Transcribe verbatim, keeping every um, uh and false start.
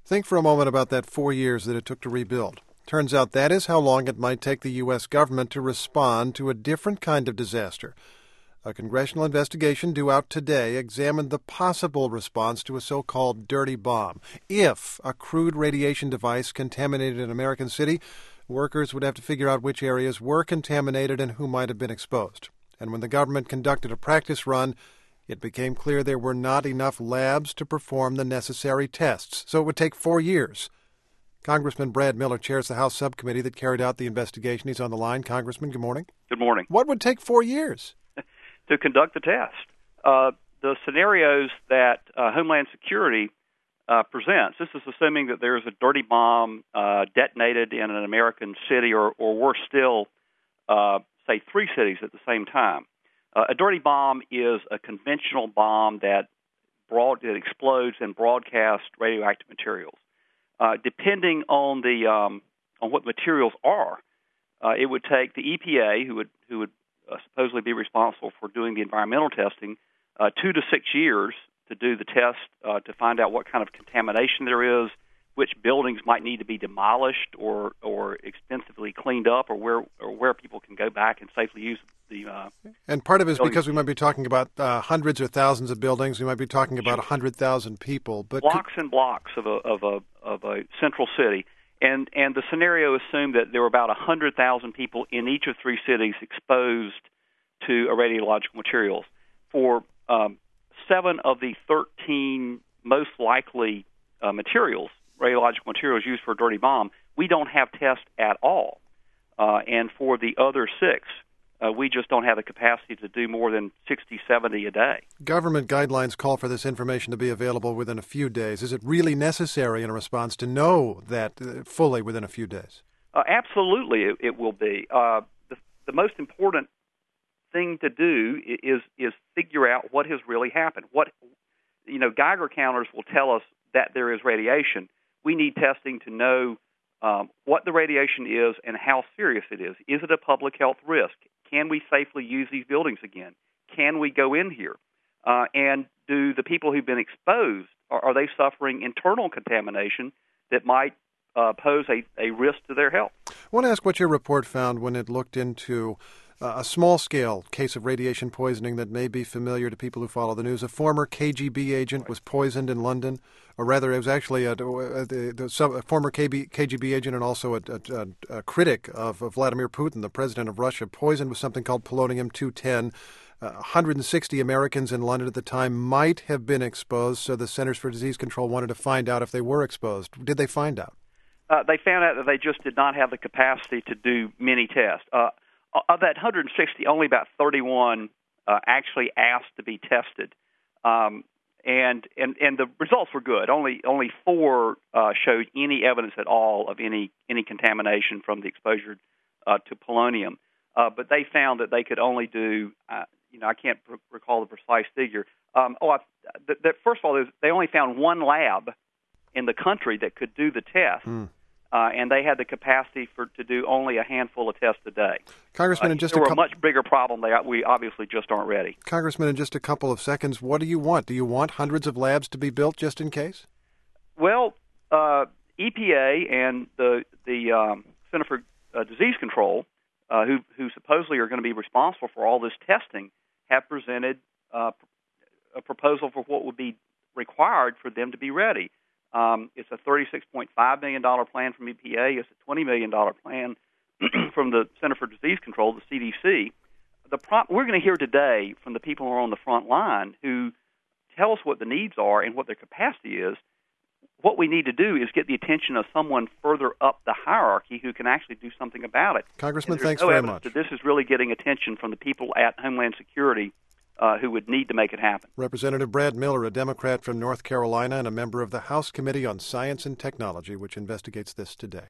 Think for a moment about that four years that it took to rebuild. Turns out that is how long it might take the U S government to respond to a different kind of disaster. A congressional investigation due out today examined the possible response to a so-called dirty bomb. If a crude radiation device contaminated an American city, workers would have to figure out which areas were contaminated and who might have been exposed. And when the government conducted a practice run, it became clear there were not enough labs to perform the necessary tests, so it would take four years. Congressman Brad Miller chairs the House subcommittee that carried out the investigation. He's on the line. Congressman, good morning. Good morning. What would take four years? To conduct the test. Uh, the scenarios that uh, Homeland Security uh, presents, this is assuming that there's a dirty bomb uh, detonated in an American city, or, or worse still, uh, say three cities at the same time. Uh, a dirty bomb is a conventional bomb that broad that explodes and broadcasts radioactive materials. Uh, depending on the um, on what materials are, uh, it would take the E P A, who would who would uh, supposedly be responsible for doing the environmental testing, uh, two to six years to do the test uh, to find out what kind of contamination there is, which buildings might need to be demolished or or expensively cleaned up, or where or where people can go back and safely use the. Uh, and part of it is buildings. because we might be talking about uh, hundreds or thousands of buildings. We might be talking about a hundred thousand people, but blocks could... and blocks of a of a of a central city. And and the scenario assumed that there were about one hundred thousand people in each of three cities exposed to radiological materials. For um, seven of the thirteen most likely uh, materials, radiological materials used for a dirty bomb, we don't have tests at all. Uh, and for the other six, uh, we just don't have the capacity to do more than sixty, seventy a day. Government guidelines call for this information to be available within a few days. Is it really necessary in a response to know that uh, fully within a few days? Uh, absolutely, it, it will be. Uh, the, the most important thing to do is is figure out what has really happened. What you know, Geiger counters will tell us that there is radiation. We need testing to know um, what the radiation is and how serious it is. Is it a public health risk? Can we safely use these buildings again? Can we go in here? Uh, and do the people who've been exposed, are, are they suffering internal contamination that might uh, pose a, a risk to their health? I want to ask what your report found when it looked into uh, a small-scale case of radiation poisoning that may be familiar to people who follow the news. A former K G B agent was poisoned in London, or rather it was actually a, a, a, a former K G B agent and also a, a, a critic of, of Vladimir Putin, the president of Russia, poisoned with something called polonium two ten. Uh, one hundred sixty Americans in London at the time might have been exposed, so the Centers for Disease Control wanted to find out if they were exposed. Did they find out? Uh, they found out that they just did not have the capacity to do many tests. Uh, of that one hundred sixty, only about thirty-one uh, actually asked to be tested, um, and, and and the results were good. Only only four uh, showed any evidence at all of any any contamination from the exposure uh, to polonium. Uh, but they found that they could only do, uh, you know, I can't pr- recall the precise figure. Um, oh, I, th- th- first of all, they only found one lab in the country that could do the test. Mm. Uh, and they had the capacity for to do only a handful of tests a day. Congressman, uh, in just a, a couple, much bigger problem. They we obviously just aren't ready. Congressman, in just a couple of seconds, what do you want? Do you want hundreds of labs to be built just in case? Well, uh, E P A and the the um, Center for uh, Disease Control, uh, who who supposedly are going to be responsible for all this testing, have presented uh, a proposal for what would be required for them to be ready. Um, it's a thirty-six point five million dollars plan from E P A. It's a twenty million dollars plan from the Center for Disease Control, the C D C. The pro- we're going to hear today from the people who are on the front line who tell us what the needs are and what their capacity is. What we need to do is get the attention of someone further up the hierarchy who can actually do something about it. Congressman, thanks no very evidence much. That this is really getting attention from the people at Homeland Security Uh, who would need to make it happen. Representative Brad Miller, a Democrat from North Carolina and a member of the House Committee on Science and Technology, which investigates this today.